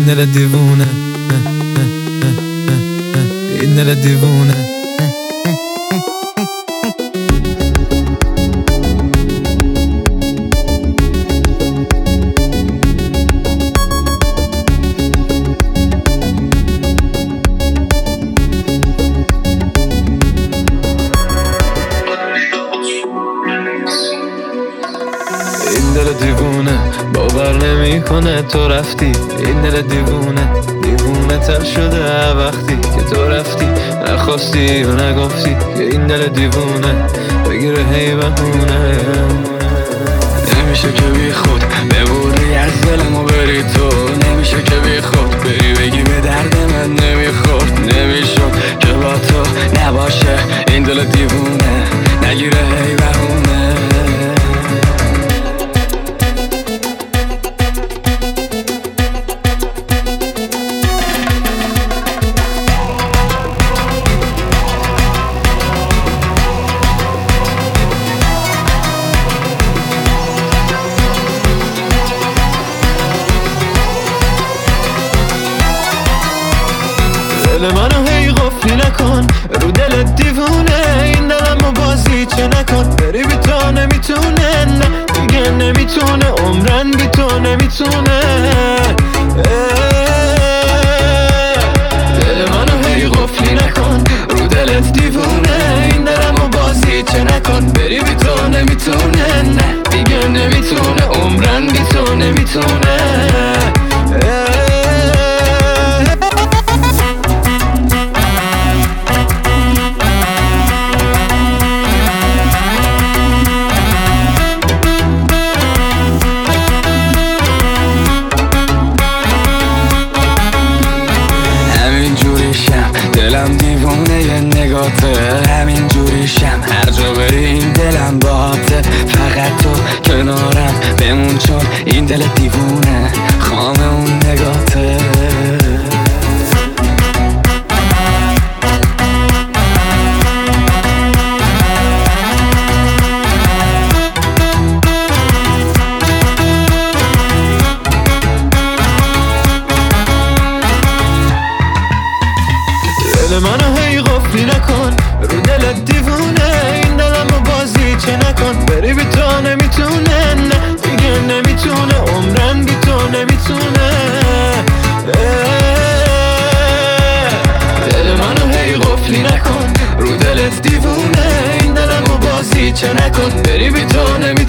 این دل دیوونه، این دل دیوونه. این دل دیوونه باور نمیکنه تو رفتی. این دل دیوونه دیوونه تر شده وقتی که تو رفتی. نخواستی و نگفتی که این دل دیوونه بگیره هی بهونه. نمیشه که بی خود ببوری از دلم و بری تو. نمیشه که بی خود بری بگی به درد من نمیخورد. نمیشد که با تو نباشه این دل دیوونه نگیره هی بهونه. دل منو هی قفلی نکن رو دل دیوونه. این دلمو بازی چه نکن بری بی تو نمیتونه. نه دیگه نمیتونه عمرن بی تو نمیتونه. دل منو هی قفلی نکن رو دلت دیوونه. این دلمو بازی چه نکن بری بی تو نمیتونه. نه دیگه نمیتونه عمرن بی تو نمیتونه. دلم دیوونه یه نگاته همین جوریشم هر جا بری این دلم باته. فقط تو کنارم بمون چون این دل دیوونه خام اون نگاته. دل منو هی قفلی نکن رو دلت دیوونه. این دلمو بازی چه نکن بری بی تو نمیتونه. نه دیگه نمیتونه عمرن بی تو نمیتونه. دل منو هی قفلی نکن رو دلت دیوونه. این دلمو بازی چه نکن بری بی تو نمیتونه.